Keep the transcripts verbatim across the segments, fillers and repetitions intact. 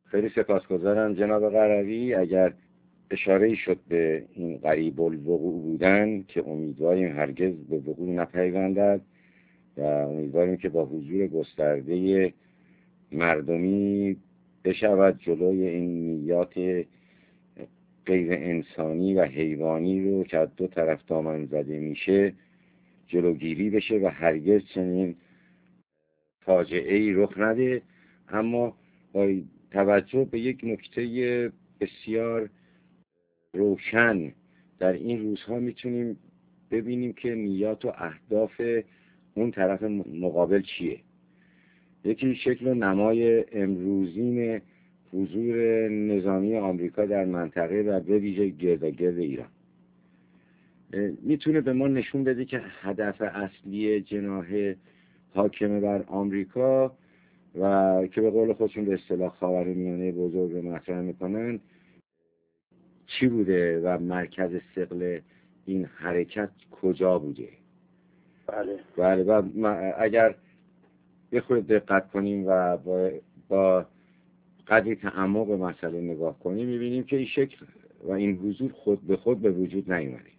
خیلی سپاسگزارم جناب قروی. اگر اشاره شد به این قریب الوقوع بودن که امیدواریم هرگز به وقوع نپیوندد و امیدواریم که با حضور گسترده مردمی بشود جلوی این نیات غیر انسانی و حیوانی رو که از دو طرف دامن زده میشه جلوگیری بشه و هرگز چنین فاجعه‌ای رخ نده. اما با توجه به یک نکته بسیار روشن در این روزها میتونیم ببینیم که نیات و اهداف اون طرف مقابل چیه. یکی شکل و نمای امروزین حضور نظامی آمریکا در منطقه و به ویژه گرداگرد ایران میتونه به ما نشون بده که هدف اصلی جناح حاکمه بر آمریکا و که به قول خودشون به اصطلاح خاورمیانه بزرگ رو مطرح میکنن چی بوده و مرکز ثقل این حرکت کجا بوده. بله بله و اگر بخواید دقت کنیم و با, با قدری تعمق به مسئله نگاه کنیم میبینیم که این شکل و این حضور خود به خود به وجود نیومده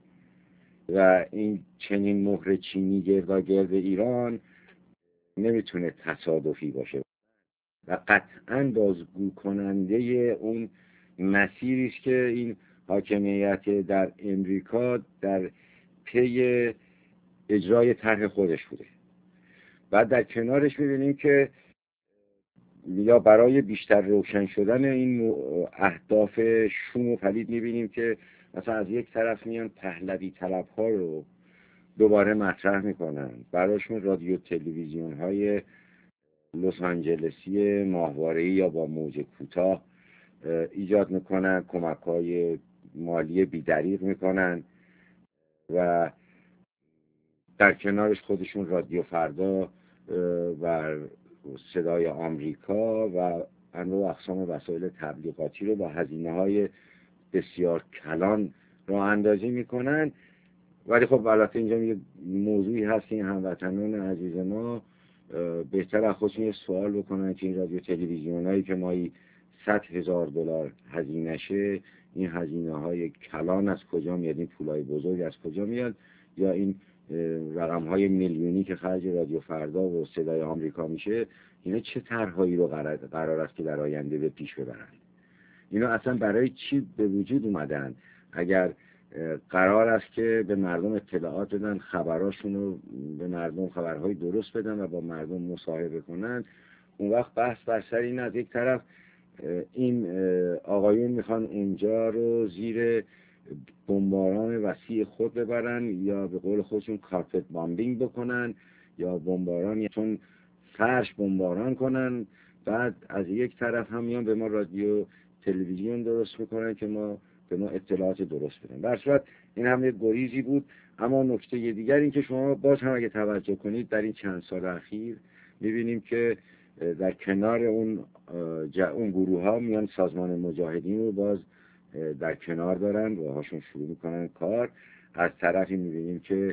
و این چنین مهر چینی گرداگرد ایران نمیتونه تصادفی باشه و قطعاً بازگو کننده اون مسیری است که این حاکمیت در امریکا در پی اجرای طرح خودش بوده. بعد در کنارش می‌بینیم که یا برای بیشتر روشن شدن این اهداف شوم و پلید می‌بینیم که مثلا از یک طرف میان پهلوی طلب‌ها رو دوباره مطرح می‌کنن، براشون رادیو تلویزیون‌های لس آنجلسی ماهواره‌ای یا با موج کوتاه ایجاد میکنن، کمک‌های مالی بی‌دریغ میکنن و در کنارش خودشون رادیو فردا و صدای آمریکا و انواع اقسام وسایل تبلیغاتی رو با هزینه‌های بسیار کلان راه اندازی میکنن. ولی خب البته اینجا یه موضوعی هست که این هموطنان عزیز ما بهتر از خودشون یه سوال بکنن که این رادیو تلویزیونایی که مایی صد هزار دلار هزینه شه، این هزینه های کلان از کجا میاد؟ این پولای بزرگ از کجا میاد؟ یا این رقم های میلیونی که خرج رادیو فردا و صدای آمریکا میشه، اینا چه طرحهایی رو قرار است که در آینده به پیش ببرن؟ اینا اصلا برای چی به وجود اومدن؟ اگر قرار است که به مردم اطلاعات بدن، خبراشون رو به مردم خبرهای درست بدن و با مردم مصاحبه کنن، اون وقت بحث بر سر این از یک طرف این آقایون میخوان اونجا رو زیر بمباران وسیع خود ببرن یا به قول خودشون کارپت بامبینگ بکنن یا بمباران چون فرش بمباران کنن. بعد از یک طرف هم میان به ما رادیو تلویزیون درست میکنن که ما به ما اطلاعات درست بدن. در صورت این هم یک گریزی بود. اما نکته دیگر این که شما باز هم اگه توجه کنید در این چند سال اخیر میبینیم که در کنار اون اون گروه ها میان سازمان مجاهدین رو باز در کنار دارن و هاشون شروع میکنن کار. از طرفی میبینیم که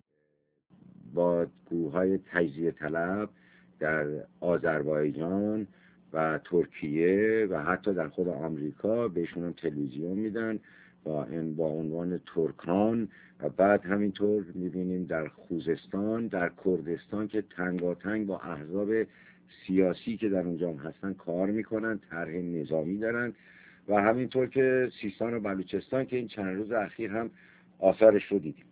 با گروه های تجزیه طلب در آذربایجان و ترکیه و حتی در خود آمریکا بهشون هم تلویزیون میدن با این با عنوان ترکان. و بعد همینطور میبینیم در خوزستان، در کردستان که تنگاتنگ با احزاب سیاسی که در اونجا هستن کار میکنن، طرح نظامی دارن. و همینطور که سیستان و بلوچستان که این چند روز اخیر هم آثارش رو دیدیم.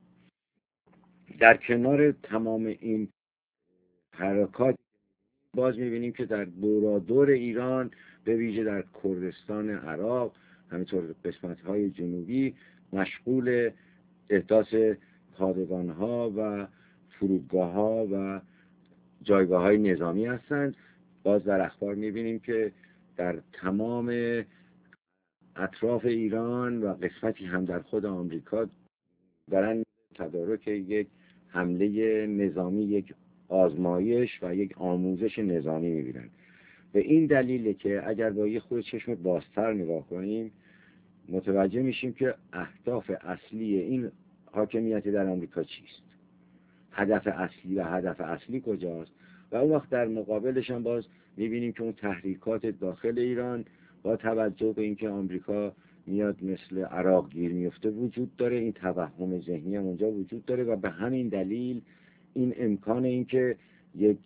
در کنار تمام این حرکات باز میبینیم که در دورادور ایران به ویژه در کردستان عراق همینطور قسمت‌های جنوبی مشغول احداث پادگان‌ها و فرودگاه‌ها و جایگاه‌های نظامی هستند. باز در اخبار میبینیم که در تمام اطراف ایران و قسمتی هم در خود آمریکا دارن تدارک یک حمله نظامی، یک آزمایش و یک آموزش نظامی میبینن. به این دلیله که اگر با یه خود چشم بازتر نگاه کنیم متوجه میشیم که اهداف اصلی این حاکمیت در آمریکا چیست. هدف اصلی و هدف اصلی کجاست. و اون وقت در مقابلش هم باز میبینیم که اون تحریکات داخل ایران با توجه به اینکه آمریکا میاد مثل عراق گیر میفته وجود داره، این توهم ذهنی هم اونجا وجود داره و به همین دلیل این امکان اینکه یک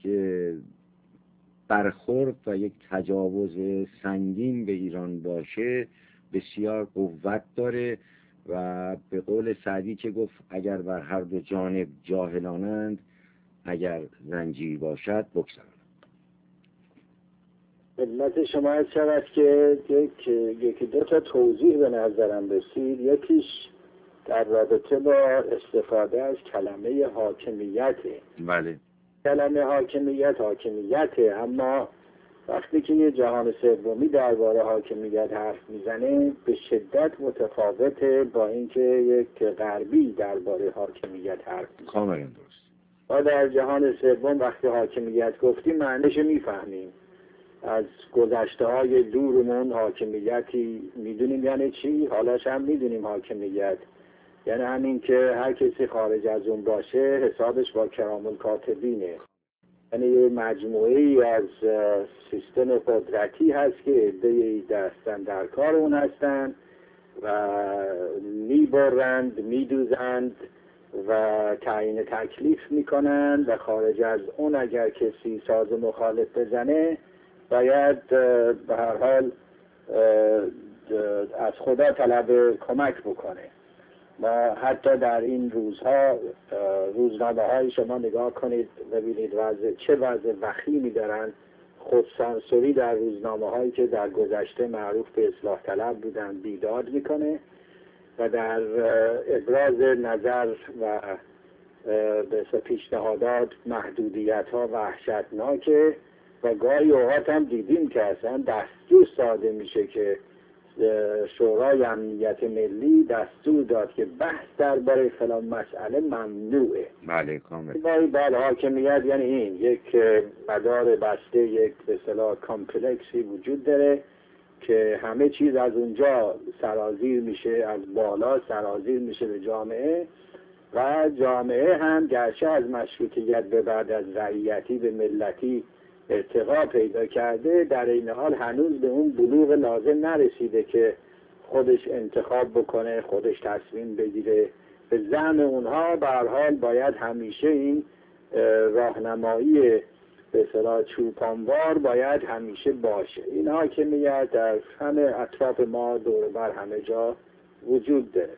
برخورد و یک تجاوز سنگین به ایران باشه بسیار قوت داره و به قول سعدی که گفت اگر بر هر دو جانب جاهلانند اگر زنجیر باشد بگذارند. خدمت شما از شود که یک یکی دو تا توضیح به نظرم رسید. یکیش در رابطه با استفاده از کلمه حاکمیت. بله. کلمه حاکمیت حاکمیته، اما وقتی که یه جهان سومی درباره حاکمیت حرف میزنه به شدت متفاوته با اینکه یک غربی درباره حاکمیت حرف میزنه. کاملا درست. ما در جهان سوم وقتی حاکمیت گفتیم معنیش میفهمیم. از گذشته های دورمون حاکمیتی میدونیم یعنی چی، حالاش هم میدونیم حاکمیت یعنی همین که هر کسی خارج از اون باشه حسابش با کرام الکاتبینه، یعنی یه مجموعه ای از سیستم قدرتی هست که عده‌ای دستن در کار اون هستن و میبرند میدوزند و تعیین تکلیف میکنند و خارج از اون اگر کسی ساز مخالف بزنه باید به هر حال از خدا طلب کمک بکنه. و حتی در این روزها روزنامه های شما نگاه کنید ببینید وضع چه وضع وخیمی دارن. خودسانسوری در روزنامه هایی که در گذشته معروف به اصلاح طلب بودن بیداد میکنه و در ابراز نظر و به پیشنهادات محدودیت ها وحشتناکه و گاهی اوقات هم دیدیم که اصلا دستور صادر میشه که شورای امنیت ملی دستور داد که بحث درباره فلان مسئله ممنوعه. بله کامل. بعد حاکمیت یعنی این یک مدار بسته، یک به اصطلاح کامپلکسی وجود داره که همه چیز از اونجا سرازیر میشه، از بالا سرازیر میشه به جامعه و جامعه هم گرچه از مشروطیت به بعد از رعیتی به ملتی ارتقا پیدا کرده در این حال هنوز به اون بلوغ لازم نرسیده که خودش انتخاب بکنه، خودش تصمیم بگیره. به زعم اونها به هر حال باید همیشه این راهنمایی به اصطلاح چوپانوار باید همیشه باشه. این حاکمیت در همه اطراف ما دور بر همه جا وجود داره.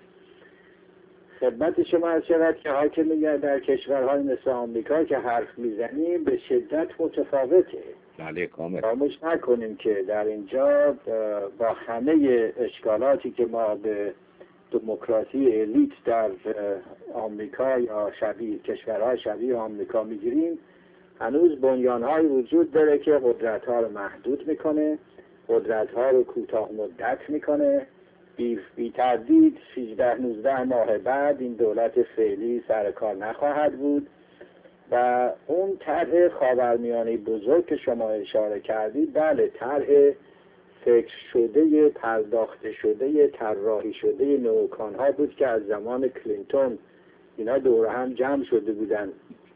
خدمت شما از شود که حاکمیت در کشورهای مثل آمریکا که حرف میزنیم به شدت متفاوته. بله کامل. فراموش نکنیم که در اینجا با همه اشکالاتی که ما به دموکراسی الیت در آمریکا یا شبیه کشورهای شبیه آمریکا میگیریم هنوز بنیانهای وجود داره که قدرتها رو محدود میکنه، قدرتها رو کوتاه مدت میکنه. بی, بی تردید سیزده نوزده ماه بعد این دولت فعلی سر کار نخواهد بود و اون طرح خاورمیانه بزرگ که شما اشاره کردید بله طرح فکر شده، پرداخته شده، طراحی شده نوکانها بود که از زمان کلینتون اینا دور هم جمع شده بودن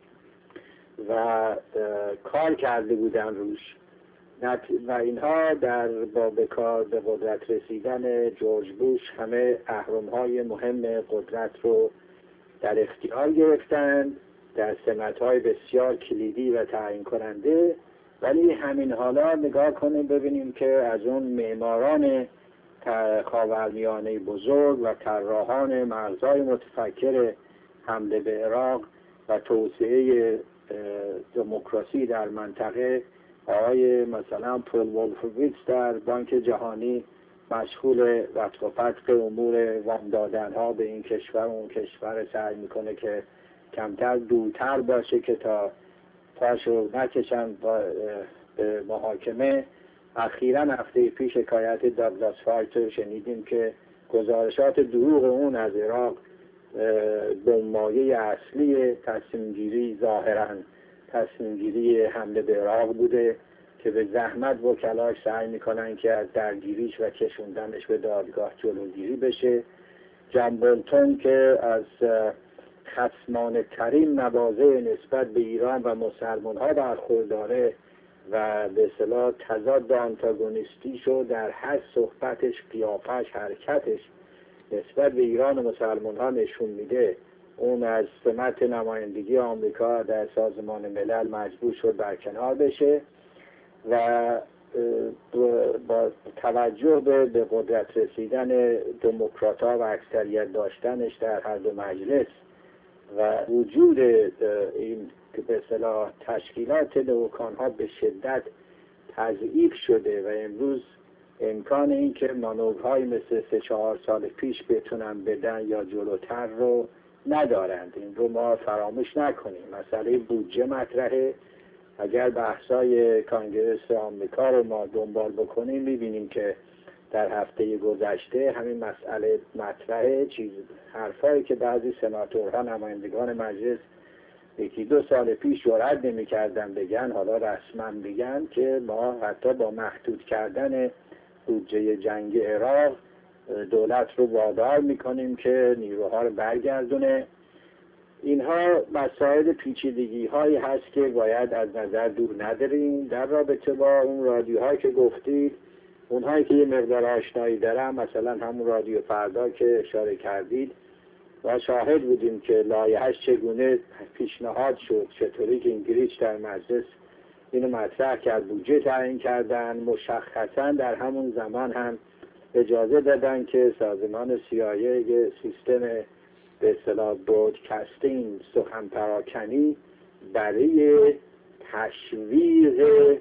و کار کرده بودن روش و اینها در با به کار به قدرت رسیدن جورج بوش همه اهرم‌های مهم قدرت رو در اختیار گرفتند در سمت‌های بسیار کلیدی و تعیین کننده. ولی همین حالا نگاه کنیم ببینیم که از اون معماران خاورمیانه بزرگ و طراحان مرزهای متفکر حمله به عراق و توسعه دموکراسی در منطقه آقای مثلا پول وولفویتز در بانک جهانی مشغول رفع و فتق امور وام دادن ها به این کشور و اون کشور سعی میکنه که کمتر دورتر باشه که تا پاشو نکشن به محاکمه. اخیراً هفته پیش حکایت داگلاس فایت رو شنیدیم که گزارشات دروغ اون از عراق بنمایه اصلی تصمیم گیری ظاهراً تصمیم گیری حمله به عراق بوده که به زحمت وکلاش سعی میکنن که از درگیریش و کشوندنش به دادگاه جلوگیری بشه. جان بولتون که از خصمانه ترین مواضع نسبت به ایران و مسلمان ها برخورداره و به اصطلاح تضاد آنتاگونیستی شو در هر صحبتش، قیافش، حرکتش نسبت به ایران و مسلمان ها نشون میده، اون از سمت نمایندگی آمریکا در سازمان ملل مجبور شد برکنار بشه و با توجه به به قدرت رسیدن دموکرات‌ها و اکثریت داشتنش در هر دو مجلس و وجود این که به اصطلاح تشکیلات دوکان‌ها به شدت تضعیف شده و امروز امکان این که مانورهای مثل سه چهار سال پیش بتونن بدن یا جلوتر رو ندارند. این رو ما فراموش نکنیم. مسئله بودجه مطرحه. اگر بحثای کانگرس آمریکا رو ما دنبال بکنیم میبینیم که در هفته گذشته همین مسئله مطرحه. چیز حرفایی که بعضی سناتورها، نمایندگان مجلس یکی دو سال پیش جرئت نمی‌کردن بگن، حالا رسما میگن که ما حتی با محدود کردن بودجه جنگ عراق دولت رو وادار میکنیم که نیروها رو برگردونه. اینها مسائل پیچیدگی هایی هست که باید از نظر دور نداریم. در رابطه با اون رادیوهایی که گفتید، اونهایی که یه مقدار آشنایی دارن، مثلا همون رادیو فردا که اشاره کردید و شاهد بودیم که لایحه‌اش چگونه پیشنهاد شد، چطوری که انگلیس در مجلس اینو مطرح کرد، بودجه تعیین کردن، مشخصا در همون زمان هم اجازه دادن که سازمان سی آی ای یه سیستم به اصطلاح برودکاستینگ، سخن پراکنی برای تشویق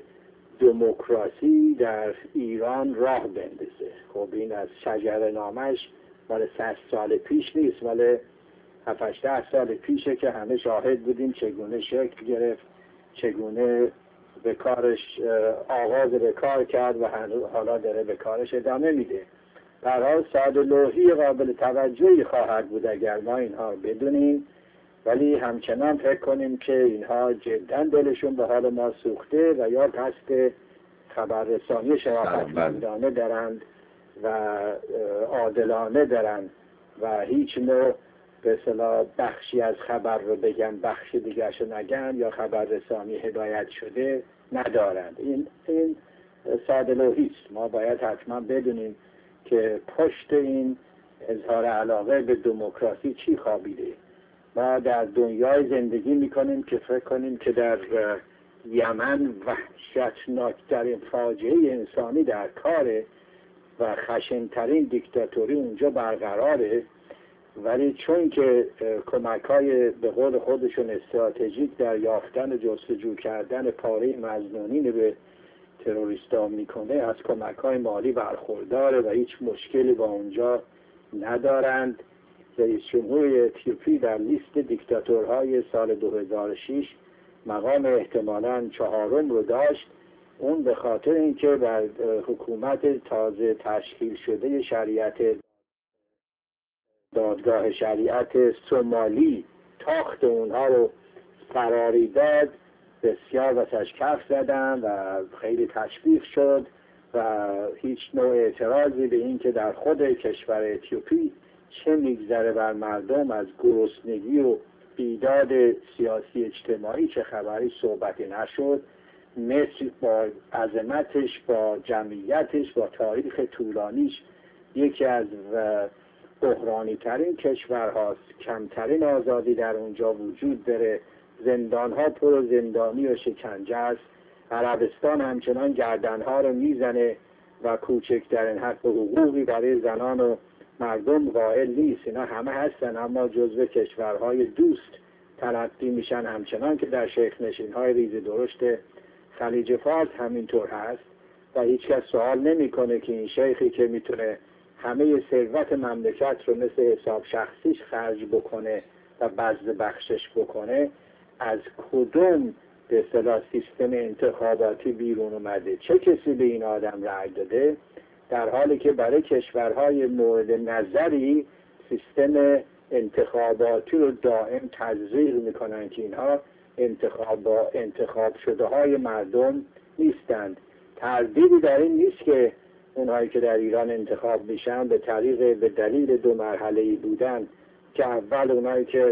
دموکراسی در ایران راه بندازه. خب این از شجره نامش مال صد سال پیش نیست، مال هفت هشت سال پیشه که همه شاهد بودیم چگونه شکل گرفت، چگونه به کارش آغاز به کار کرد و حالا داره به کارش ادامه میده. در حال ساده لوحی قابل توجهی خواهد بود اگر ما اینها بدونیم، ولی همچنان فکر کنیم که اینها جدا دلشون به حال ما سوخته و یا قصد خبررسانی شرافتمندانه دارند و عادلانه دارند و هیچ نوع به اصطلاح بخشی از خبر رو بگن بخشی دیگرش رو نگن یا خبررسانی هدایت شده ندارند. این این ساده لوحیست. ما باید حتما بدونیم که پشت این اظهار علاقه به دموکراسی چی خوابیده. ما در دنیای زندگی میکنیم که فکر کنیم که در یمن وحشتناکترین فاجعه انسانی در کاره و خشنترین دیکتاتوری اونجا برقراره، ولی چون که کمک‌های به قول خودشون استراتژیک در یافتن و جستجو کردن پاره مظنونین به تروریستا میکنه، از کمک‌های مالی برخورداره و هیچ مشکلی با اونجا ندارند. رئیس جمهور اتیوپی در لیست دیکتاتورهای سال دو هزار و شش مقام احتمالاً چهارم رو داشت. اون به خاطر اینکه بر حکومت تازه تشکیل شده شریعت دادگاه شریعت سومالی تاخت اونها رو فراری داد، بسیار واسش کف زدن و خیلی تشویق شد و هیچ نوع اعتراضی به این که در خود کشور اتیوپی چه میگذره بر مردم از گرسنگی و بیداد سیاسی اجتماعی چه خبری صحبتی نشد. مصر با عظمتش، با جمعیتش، با تاریخ طولانیش یکی از بحرانی ترین کشور هاست. کمترین آزادی در اونجا وجود داره، زندان ها پر زندانی و شکنجه است. عربستان همچنان گردن ها رو میزنه و کوچکترین حق و حقوقی برای زنان و مردم قائل نیست. اینا همه هستن اما جزو کشورهای دوست تلقی میشن، همچنان که در شیخ نشین های ریز درشت خلیج فارس همینطور هست و هیچ کس سوال نمیکنه که این شیخی که میتونه همه ثروت مملکت رو مثل حساب شخصیش خرج بکنه و بذل بخشش بکنه، از کدوم به اصطلاح سیستم انتخاباتی بیرون اومده؟ چه کسی به این آدم رأی داده؟ در حالی که برای کشورهای مورد نظری سیستم انتخاباتی رو دائم تزریق میکنن که اینها انتخاب انتخاب شده های مردم نیستند. تردیدی در این نیست که اونهایی که در ایران انتخاب میشن به طریق به دلیل دو مرحله‌ای بودن که اول اونهایی که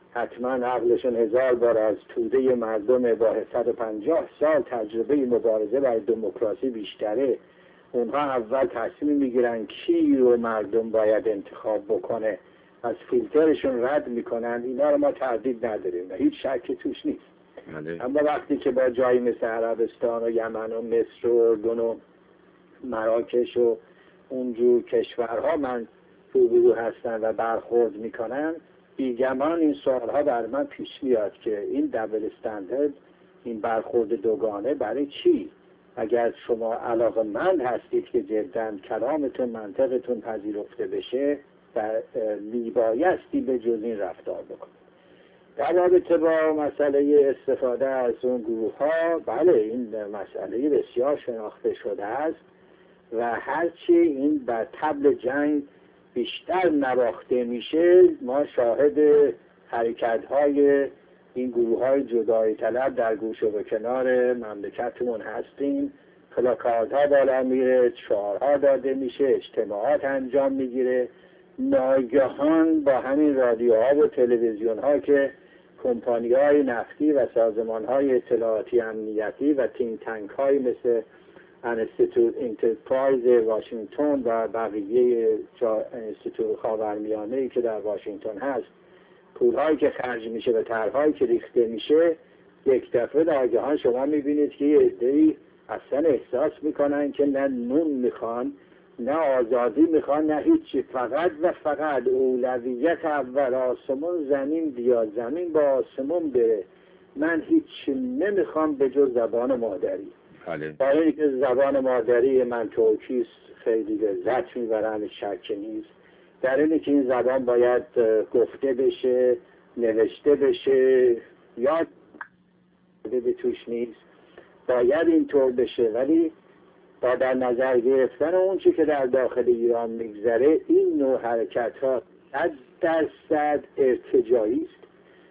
حتما عقلشون هزار بار از توده مردم با صد و پنجاه سال تجربه مبارزه برای دموکراسی بیشتره، اونها اول تصمیم میگیرن کی رو مردم باید انتخاب بکنه، از فیلترشون رد میکنن. اینا رو ما تردید نداریم و هیچ شکی توش نیست. بله. اما وقتی که با جایی مثل عربستان و یمن و مصر و اردن و مراکش و اونجور کشورها من روبرو هستن و برخورد میکنن، بیگمان این سوالها بر من پیش میاد که این دبل استندارد، این برخورد دوگانه برای چی؟ اگر شما علاقه‌مند هستید که جدا کلامتون منطقتون پذیرفته بشه و میبایستی به جز این رفتار بکنید. در رابطه با مسئله استفاده از اون گروه ها، بله این مسئله بسیار شناخته شده است و هرچی این بر طبل جنگ بیشتر نواخته میشه، ما شاهد حرکت های این گروه های جدایی طلب در گوش و کنار مملکتمون هستیم. پلاکاردها بالا میره، شعارها داده میشه، اجتماعات انجام میگیره. ناگهان با همین رادیوها و تلویزیون ها که کمپانی های نفتی و سازمان های اطلاعاتی امنیتی و تینک تانک های مثل انستیتوت انترپرایز واشنگتن و بقیه انستیتوت خاورمیانه‌ای که در واشنگتن هست، پولهایی که خرج میشه و طرحهایی که ریخته میشه، یک دفعه ناگهان شما میبینید که یه عده‌ای اصلا احساس میکنن که نه نون میخوان، نه آزادی میخوان، نه هیچی، فقط و فقط اولویت اول آسمون زمین بیا، زمین با آسمون بره، من هیچ نمیخوام به جز زبان مادری. بله. برای اینکه زبان مادری من ترکیست، خیلی لذت میبرم، شک نیست در اینه که این زبان باید گفته بشه، نوشته بشه، یاد به توش نیست، باید اینطور بشه. ولی با در نظر گرفتن اون چی که در داخل ایران میگذره، این نوع حرکت ها صد درصد ارتجاعی است،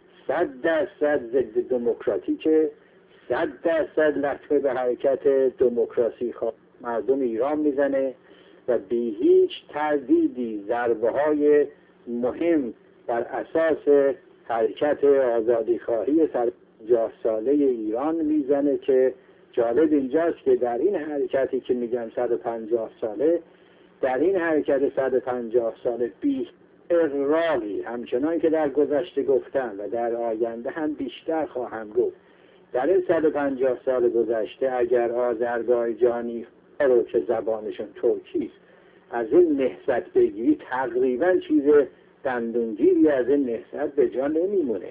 صد درصد ضد دموکراتیکه، صد درصد لطمه به حرکت دموکراسی خواه مردم ایران میزنه و بی هیچ تردیدی ضربه های مهم بر اساس حرکت آزادی خواهی صد و پنجاه ساله ایران میزنه. که جالب اینجاست که در این حرکتی که میگم صد و پنجاه ساله، در این حرکت صد و پنجاه ساله بی اغراقی، همچنان که در گذشته گفتم و در آینده هم بیشتر خواهم گفت، در این صد و پنجاه سال گذشته اگر آذربایجانی رو که زبانشون ترکیست از این نهضت بگیری، تقریبا چیز دندونگیری از این نهضت به جا نمیمونه.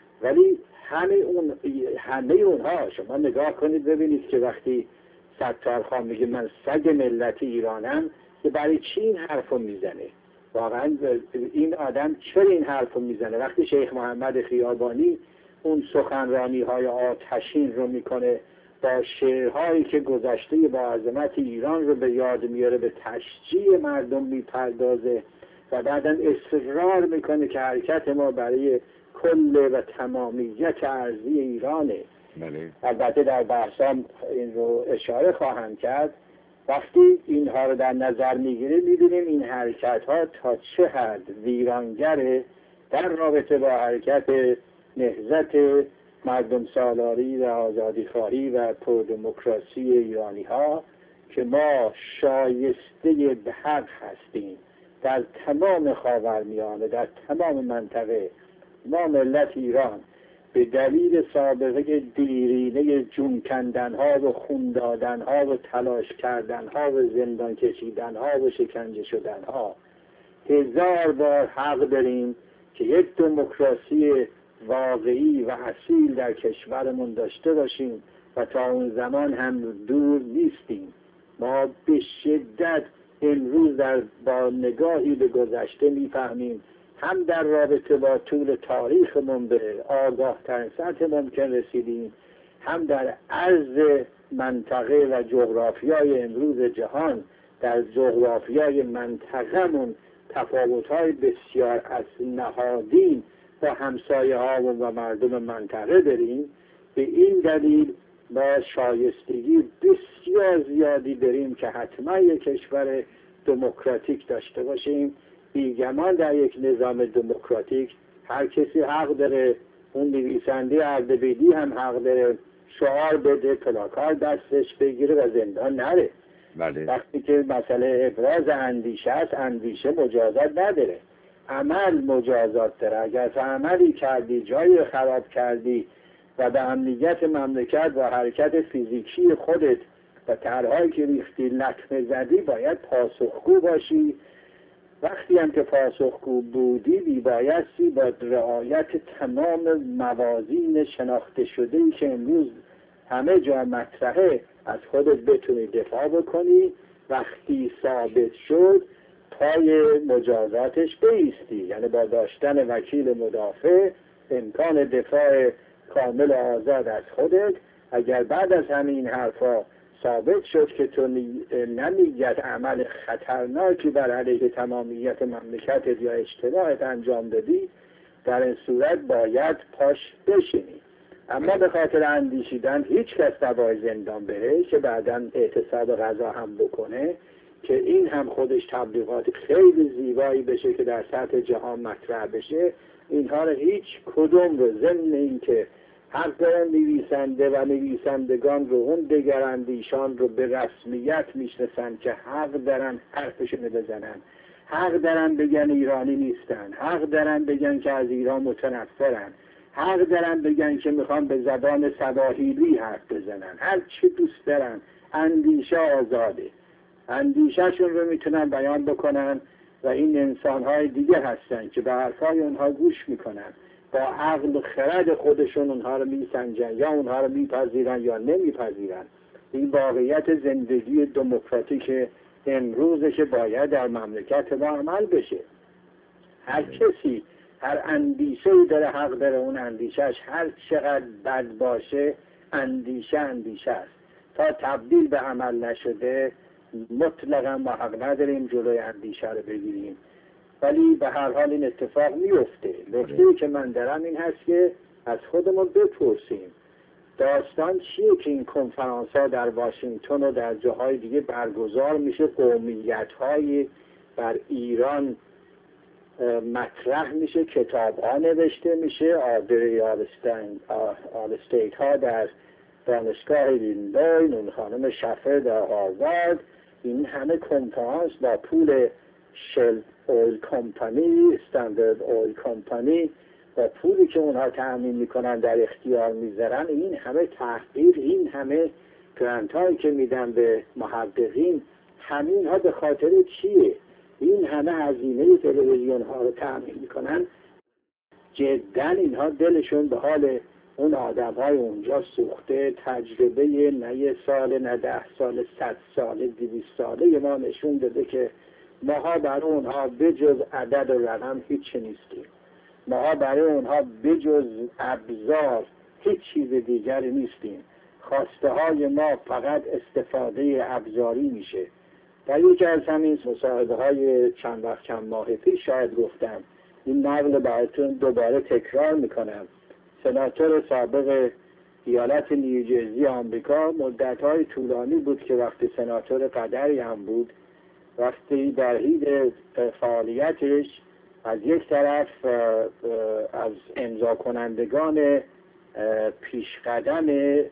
ولی همه اون همه اونها شما نگاه کنید ببینید که وقتی ستارخان میگه من سگ ملت ایرانم، که برای چی این حرفو میزنه؟ واقعا این آدم چرا این حرفو میزنه؟ وقتی شیخ محمد خیابانی اون سخنرانی های آتشین رو میکنه، با شعرهایی که گذشته با عظمت ایران رو به یاد میاره، به تشجیع مردم میپردازه و بعداً اصرار میکنه که حرکت ما برای کل و تمامیت ارضی ایرانه. بله. البته در بحثام این رو اشاره خواهم کرد. وقتی اینها رو در نظر میگیریم میبینیم این حرکت ها تا چه حد ویرانگره در رابطه با حرکت نهضت مردم سالاری و آزادی خواهی و پردموکراسی ایرانی ها، که ما شایسته به حق هستیم در تمام خاورمیانه، در تمام منطقه. ما ملت ایران به دلیل سابقه دیرینه جون کندن ها و خون دادن ها و تلاش کردن ها و زندان کشیدن ها و شکنجه شدن ها هزار بار حق داریم که یک دموکراسی واقعی و اصیل در کشورمون داشته باشیم و تا اون زمان هم دور نیستیم. ما به شدت امروز در با نگاهی به گذشته میفهمیم، هم در رابطه با طول تاریخمون به آگاه ترین سطح ممکن رسیدیم، هم در عرض منطقه و جغرافیای امروز جهان، در جغرافیای منطقه‌مون تفاوت‌های بسیار از نهادین با همسایه ها و مردم منطقه داریم. به این دلیل با شایستگی بسیار زیادی داریم که حتما یک کشور دموکراتیک داشته باشیم. بیگمان در یک نظام دموکراتیک هر کسی حق داره، اون نویسنده اردبیلی هم حق داره شعار بده، پلاکار دستش بگیره و زندان نره. بله. وقتی که مسئله ابراز اندیشه است، اندیشه مجازات نداره، عمل مجازات داره. اگر تو عملی کردی، جایی خراب کردی و به امنیت مملکت و حرکت فیزیکی خودت و طرحهایی که ریختی لطمه زدی، باید پاسخگو باشی. وقتی هم که پاسخگو بودی میبایستی با رعایت تمام موازین شناخته شده‌ای که امروز همه جا مطرحه از خودت بتونی دفاع بکنی. وقتی ثابت شد پای مجازاتش بایستی، یعنی با داشتن وکیل مدافع، امکان دفاع کامل آزاد از خودت. اگر بعد از همین حرفا ثابت شد که تو نمیگد عمل خطرناکی بر علیه تمامیت مملکتت یا اجتماعت انجام دادی، در این صورت باید پاش بشینی. اما به خاطر اندیشیدن هیچ کس نباید زندان بره که بعداً اعتصاب غذا هم بکنه، که این هم خودش تبلیغات خیلی زیبایی بشه که در سطح جهان مطرح بشه. اینها رو هیچ کدوم رو ضمن این که حق دارن نویسنده و نویسندگان رو اون دگر اندیشان رو به رسمیت میشناسن که حق دارن حرفشون بزنن، حق دارن بگن ایرانی نیستن، حق دارن بگن که از ایران متنفرن، حق دارن بگن که میخوان به زبان سواحیلی حرف بزنن، هر چی دوست دارن. اندیشه آزاده، اندیشهشون رو میتونن بیان بکنن و این انسانهای دیگه هستن که به حرفای اونها گوش میکنن، با عقل و خرد خودشون اونها رو میسنجن، یا اونها رو میپذیرن یا نمیپذیرن. این واقعیت زندگی دموکراتیک امروزه که باید در مملکت ما عمل بشه. هر کسی هر اندیشه‌ای داره حق داره اون اندیشهش هر چقدر بد باشه اندیشه اندیشه است. تا تبدیل به عمل نشده مطلقا ما حق نداریم جلوی اندیشه رو بگیریم. ولی به هر حال این اتفاق میفته. نکته‌ای که من دارم این هست که از خودمون بپرسیم داستان چیه که این کنفرانس ها در واشنگتن و در جاهای دیگه برگزار میشه، قومیت های بر ایران مطرح میشه، کتاب ها نوشته میشه، آدری آلستیت ها در دانشگاه لیندوی، اون خانم شفر در هاروارد، این همه کنفرانس با پول شل اویل کمپانی، استاندارد اویل کمپانی و پولی که اونها تأمین میکنن در اختیار میذارن، این همه تحقیق، این همه گرانت هایی که میدن به محققین، همین ها به خاطر چیه؟ این همه هزینه تلویزیون ها رو تأمین میکنن. جدا اینها دلشون به حال اون آدم های اونجا سوخته. تجربه نه یه سال، نه ده سال، صد ساله، دویست ساله ما نشون داده که ماها برای اونها بجز عدد و رقم هیچ نیستیم. ماها برای اونها بجز ابزار هیچ چیز دیگری نیستیم. خواسته های ما فقط استفاده ابزاری میشه. در یکی از همین مصاحبه های چند وقت چند ماه پیش شاید گفتم، این نقل براتون دوباره تکرار میکنم. سناتور سابق ایالت نیوجرسی آمریکا مدت های طولانی بود که وقتی سناتور قدری هم بود، وقتی در حین فعالیتش از یک طرف از امضا کنندگان پیشقدم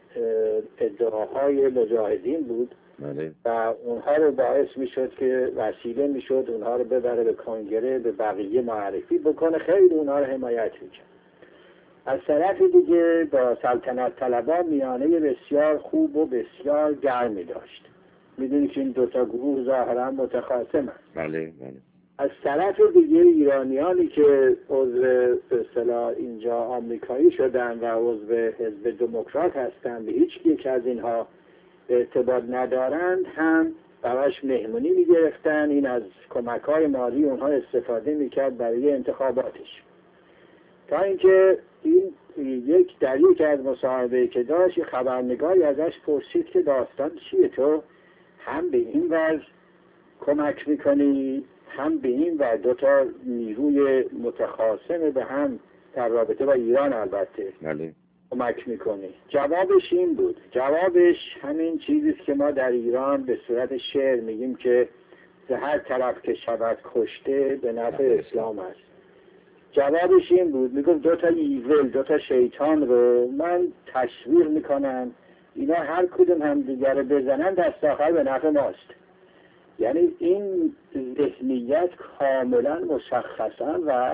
ادعاهای مجاهدین بود و اونها رو باعث میشد که وسیله میشد اونها رو ببره به کنگره، به بقیه معرفی بکنه، خیلی اونها رو حمایت میکرد. از طرف دیگه با سلطنت طلبان میانه بسیار خوب و بسیار گرمی داشت. میدونی که این دوتا گروه ظاهرا متخاصمن. بله بله. از طرف دیگه ایرانیانی که عضو به اصطلاح اینجا آمریکایی شدن و عضو حزب دموکرات هستن، به هیچ یک از اینها ارتباط ندارند هم براش مهمونی میگرفتن. این از کمک‌های مالی اونها استفاده میکرد برای انتخاباتش. تا اینکه این یک در یک از مصاحبه که داشت خبرنگاری ازش پرسید که داستان چیه، تو هم به این وضع کمک میکنی هم به این و دوتا نیروی متخاصم به هم در رابطه با ایران البته بله کمک میکنی؟ جوابش این بود، جوابش همین چیزیست که ما در ایران به صورت شعر میگیم که به هر طرف که شود کشته به نفع اسلام است. جوابش این بود، میگفت دو تا ایول، دو تا شیطان رو من تشویق میکنم، اینا هر کدوم هم دیگر رو بزنن دست آخر به نفع ماست. یعنی این ذهنیت کاملا مشخصا و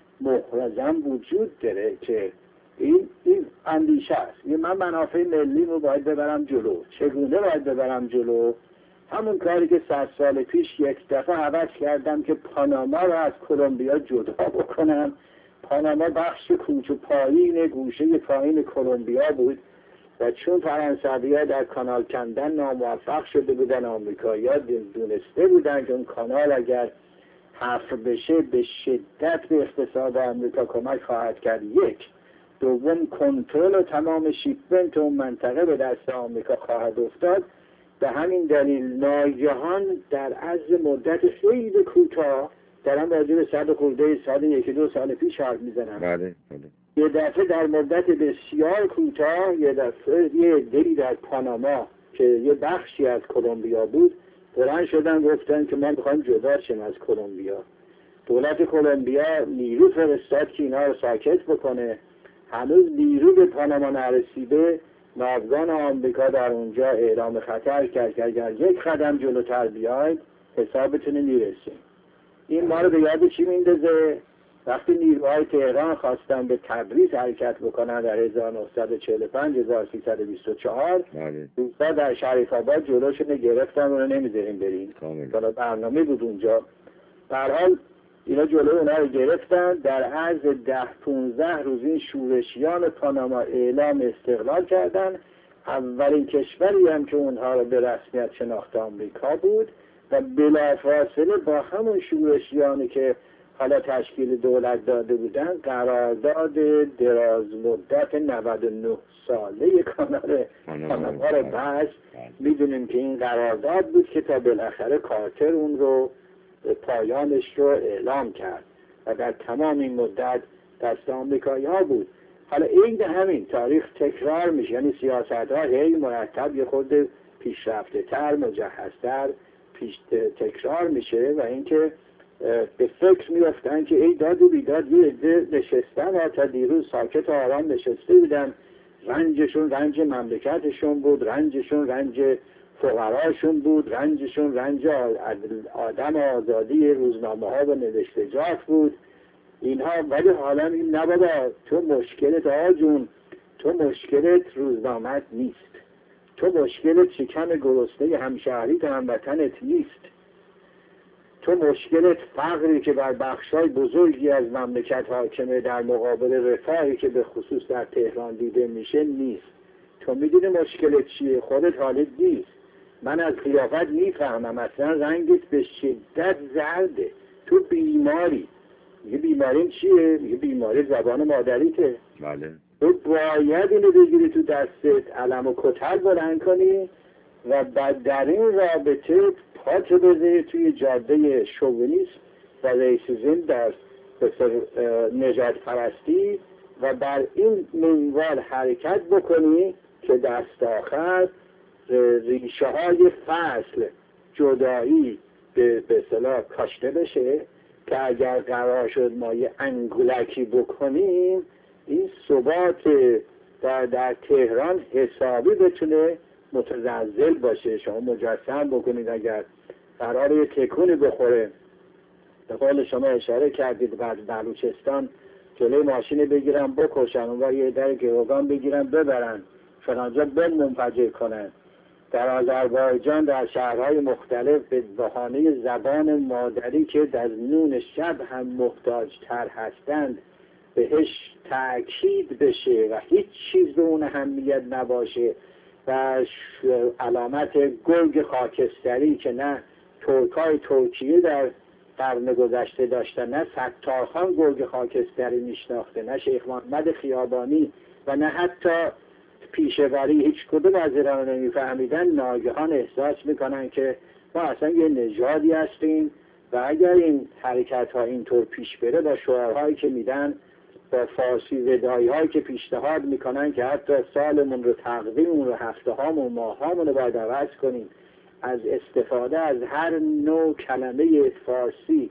محرزا وجود داره که این این اندیشه است. من منافع ملی رو باید ببرم جلو. چگونه باید ببرم جلو؟ همون کاری که صد سال پیش یک دفعه عوض کردم که پاناما رو از کلمبیا جدا بکنم. پاناما بخش کوچه پایین گوشه پایین کلمبیا بود و چون فرانسوی‌ها در کانال کندن ناموفق شده بودن، آمریکایی‌ها دونسته بودن که اون کانال اگر حفر بشه به شدت به اقتصاد آمریکا کمک خواهد کرد. یک دوم کنترل و تمام شیپمنت اون منطقه به دست آمریکا خواهد افتاد. به همین دلیل ناگهان در عرض مدت خیلی کوتاه، دارم راجع به صد خورده سال یکی دو سال پیش حرف میزنم، بله بله، یه دفعه در مدت بسیار کوتاه یه دفعه یه دلی در پاناما که یه بخشی از کلمبیا بود بلند شدن گفتن که ما میخوایم جدا شیم از کلمبیا. دولت کلمبیا نیرو فرستاد که اینا رو ساکت بکنه. هنوز نیرو به پاناما نرسیده، ناوگان آمریکا در اونجا اعلام خطر کرد که اگر یک قدم جلوتر بیاید حسابتون میرسیم. این ما رو به یاد چی میندازه؟ وقتی نیروهای تهران خواستن به تبریز حرکت بکنن در هزار و نهصد و چهل و پنج هزار و سیصد و بیست و چهار، روسا در شریف آباد جلوشون گرفتن، اونو نمیذاریم بریم. حالا برنامه بود اونجا. به هر حال اینا جلو اونا رو گرفتن. در عرض ده پونزده روز این شورشیان پاناما اعلام استقلال کردن. اولین کشوری هم که اونها رو به رسمیت شناخت آمریکا بود و بلافاصله با همون شورشیانی که حالا تشکیل دولت داده بودن قرارداد دراز مدت نود و نه ساله کانال پاناما رو بست. میدونیم که این قرارداد بود که تا بالاخره کارتر اون رو پایانش رو اعلام کرد و در تمام این مدت دست آمریکایی ها بود. حالا این همین تاریخ تکرار میشه، یعنی سیاست ها هی مرتب یه خود پیشرفته تر مجهزتر پیش تکرار میشه و اینکه به فکر میافتن که ای داد و بیداد یه عده نشستن و تا دیروز ساکت و آرام نشسته بودن، رنجشون رنج مملکتشون بود، رنجشون رنج فقراشون بود، رنجشون رنج آدم آزادی روزنامه ها و نوشتجات بود اینها. ولی حالا این نبادا، تو مشکلت آجون، تو مشکلت روزنامت نیست، تو مشکلت شکم گرسنه همشهریت هموطنت نیست، تو مشکلت فقری که بر بخشای بزرگی از مملکت حاکمه در مقابل رفاهی که به خصوص در تهران دیده میشه نیست. تو میدونی مشکلت چیه؟ خودت حالت نیست. من از قیافت میفهمم اصلا رنگت به شدت زرده، تو بیماری. یه بیماری چیه؟ یه بیماری زبان مادریته. بله. تو باید اینو بگیری تو دستت، علم و کتر بلند کنی و بعد در این رابطه پات بذاری توی جاده شوونیسم و ریسیزم در نجات پرستی و بر این منوال حرکت بکنی که دست آخر ریشه های فصل جدایی به اصطلاح کاشته بشه که اگر قرار شد ما یه انگولکی بکنیم این ثبات در, در تهران حسابی بتونه متزلزل باشه. شما مجسم بکنید اگر قرار یه تکونی بخوره، به قول شما اشاره کردید بعد بلوچستان جلوی ماشین بگیرن بکشن و یه در گروگان بگیرن ببرن فلانجا بم منفجر کنن. در آذربایجان در شهرهای مختلف به بهانه زبان مادری که در نون شب هم محتاج تر هستند بهش تأکید بشه و هیچ چیز به اون اهمیت نباشه و علامت گرگ خاکستری که نه ترکای ترکیه در قرن گذشته داشتن، نه ستارخان گرگ خاکستری میشناخته، نه شیخ محمد خیابانی و نه حتی پیشوری، هیچ کدوم از ایران نمیفهمیدن، ناگهان احساس میکنن که ما اصلا یه نژادی هستیم و اگر این حرکت ها اینطور پیش بره با شعارهایی که میدن، با فارسی ودایی هایی که پیشنهاد میکنن که حتی سالمون رو تقویممون رو هفته هامون ماه هامون رو باید عوض کنیم، از استفاده از هر نوع کلمه فارسی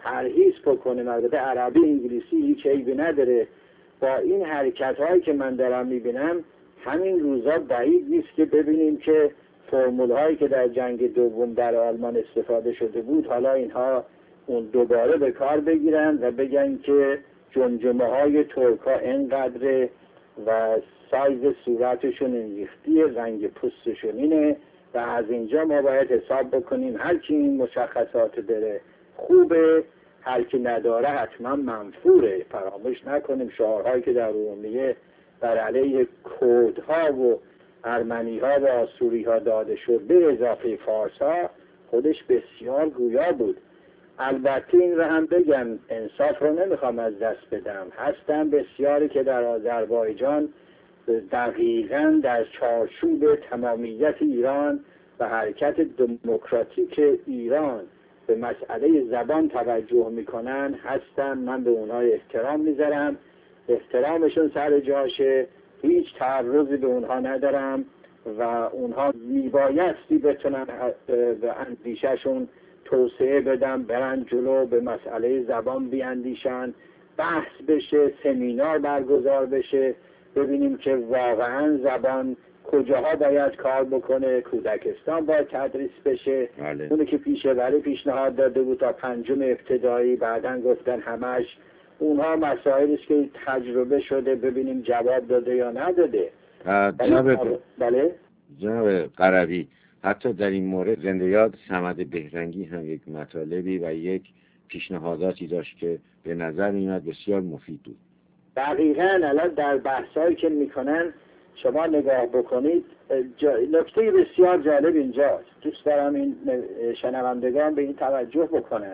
پرهیز بکنیم. البته عربی انگلیسی هیچ عیبی نداره. با این حرکت هایی که من دارم میبینم همین روزا بعید نیست که ببینیم که فرمول هایی که در جنگ دوم در آلمان استفاده شده بود حالا اینها اون دوباره به کار بگیرن و بگن که جمجمه های ترک ها اینقدر و سایز صورتشون اینریختی، رنگ پوستشون اینه و از اینجا ما باید حساب بکنیم هر کی این مشخصات داره خوبه، هر کی نداره حتما منفوره. فراموش نکنیم شعارهایی که در ارومیه بر علیه کردها و ارمنی ها و آسوری ها داده شد به اضافه فارس ها خودش بسیار گویا بود. البته این رو هم بگم، انصاف رو نمیخوام از دست بدم، هستن بسیاری که در آذربایجان دقیقاً در چارچوب تمامیت ایران و حرکت دموکراتیک ایران به مسئله زبان توجه میکنن هستن. من به اونها احترام میذارم، احترامشون سر جاشه، هیچ تعرضی به اونها ندارم و اونها میبایستی بتونن به اندیشهشون توسعه بدن، برن جلو، به مسئله زبان بیاندیشن، بحث بشه، سمینار برگزار بشه، ببینیم که واقعا زبان کجاها باید کار بکنه. کودکستان باید تدریس بشه. بله. اونی که پیشه‌وری پیشنهاد داده بود تا پنجم ابتدایی، بعداً گفتن همش اونها مسائلی است که تجربه شده، ببینیم جواب داده یا نداده. جناب بله جناب قروی، حتی در این مورد زنده یاد صمد بهرنگی هم یک مطالبی و یک پیشنهاداتی داشت که به نظر میاد بسیار مفید بود. دقیقاً الان در بحثایی که میکنن شما نگاه بکنید، نکته بسیار جالب اینجاست، دوست دارم این شنوندگان به این توجه بکنن.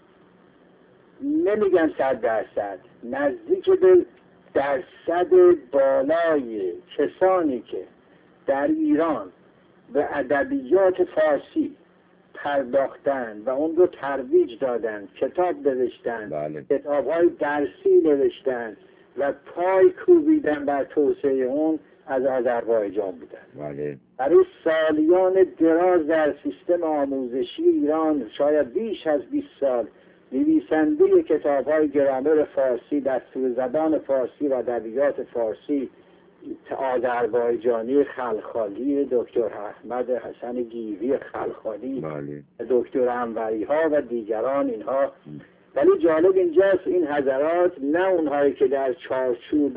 نمیگم صد درصد، نزدیک به درصد بالای کسانی که در ایران به ادبیات فارسی پرداختن و اون رو ترویج دادن، کتاب نوشتن، بله. کتاب‌های درسی نوشتن و پای کوبیدن بر توسعه اون، از آذربایجان بودن. بله. برای سالیان دراز در سیستم آموزشی ایران، شاید بیش از بیست سال، نویسنده کتاب‌های گرامر فارسی، دستور زبان فارسی و ادبیات فارسی آذربایجانی خلخالی، دکتر احمد حسن گیوی خلخالی، بله. دکتر انوری ها و دیگران اینها. ولی جالب اینجاست این حضرات نه اونهایی که در چارچوب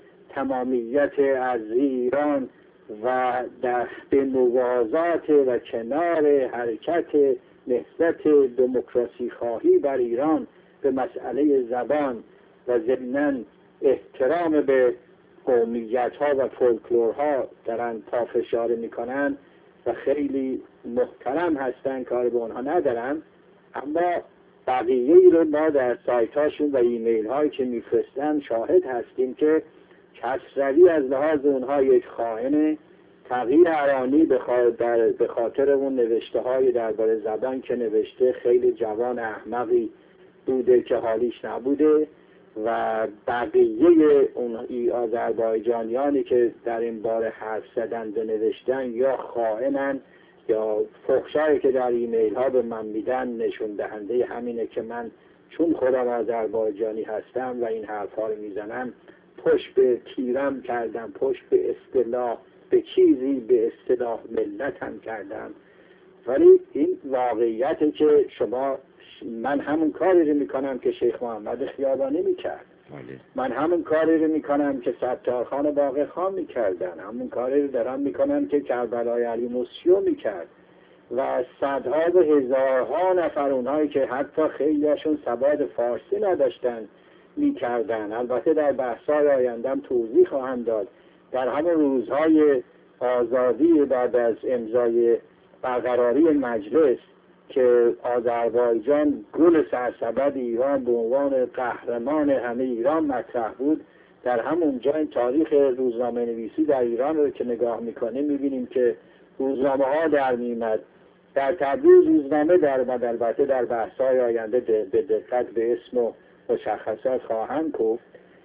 تمامیت از ایران و در به موازات و کنار حرکت نهضت دموکراسی خواهی بر ایران به مسئله زبان و ضمناً احترام به قومیت ها و فولکلور ها دارن پافشار میکنن و خیلی محترم هستن، کار به اونها ندارم، اما بقیه ای رو ما در سایت هاشون و ایمیل هایی که میفرستن شاهد هستیم که کسروی از لحاظ اونها یک خائن، تغییر ارانی به خاطر اون نوشته های درباره زبان که نوشته خیلی جوان احمقی بوده که حالیش نبوده و بقیه اون آذربایجانیانی که در این باره حرف زدن و نوشتن یا خائنن یا فحشایی که در ایمیل ها به من میدن نشون دهنده همینه که من چون خودم آذربایجانی هستم و این حرف ها رو میزنم پشت به تیرم کردم، پشت به اصطلاح به چیزی به اصطلاح ملتم کردم. ولی این واقعیته که شما، من همون کاری رو میکنم که شیخ محمد خیابانی میکرد، من همون کاری رو میکنم که ستارخان باقر خان میکردن، همون کاری رو دارم میکنم که کربلای علی موسیو میکرد و صدها و هزارها نفر اونهایی که حتی خیلیشون سواد فارسی نداشتن میکردن. البته در بحث‌های آیندهم توضیح خواهم داد. در همون روزهای آزادی بعد از امضای برقراری مجلس که آذربایجان گل سرسبد ایران به عنوان قهرمان همه ایران مطرح بود، در همونجا این تاریخ روزنامه نویسی در ایران رو که نگاه میکنیم میبینیم که روزنامه ها در میمد. در تبریز روزنامه در اومد، البته در بحث‌های آینده به دقت به اسم و مشخصات خواهم گفت.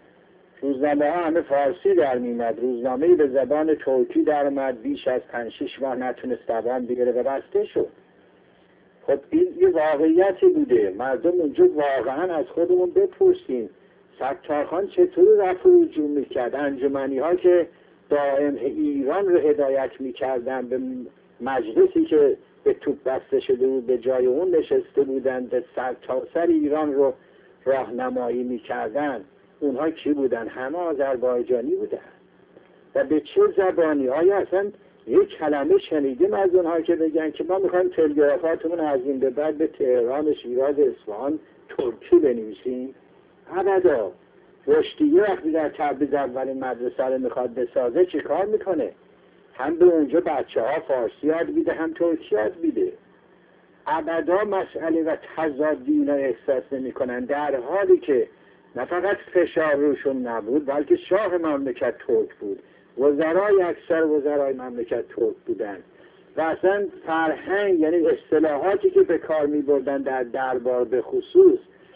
روزنامه ها همه فارسی در میمد، روزنامه‌ای به زبان ترکی در اومد بیش از پنج شش ماه نتونست دوام بگیره و بسته شد. خب این یه واقعیتی بوده. مردم اونجا واقعا از خودمون بپرسیم ستارخان چطور رفع و رجوع میکرد؟ انجمنی ها که دائم ایران رو هدایت میکردن، به مجلسی که به توپ بسته شده بود به جای اون نشسته بودن، به سر تا سر ایران رو راهنمایی میکردن، اونها کی بودن؟ همه آذربایجانی بودن. و به چه زبانی؟ آیا اصلا یک کلمه شنیدیم از اونها که بگن که ما میخوایم تلگرافاتمون از این به بعد به تهران، شیراز، اصفهان ترکی بنویسیم؟ ابدا. رشدیه وقتی در تبریز اولین مدرسه رو میخواد بسازه چه کار میکنه؟ هم به اونجا بچه ها فارسی یاد میده هم ترکی یاد میده. ابدا مسئله و تضادی اینا احساس نمیکنن، در حالی که نه فقط فشار روشون نبود بلکه شاه مملکت ترک بود، وزرای اکثر وزرای مملکت ترک بودن و اصلا فرهنگ، یعنی اصطلاحاتی که به کار می بردن در دربار به خصوص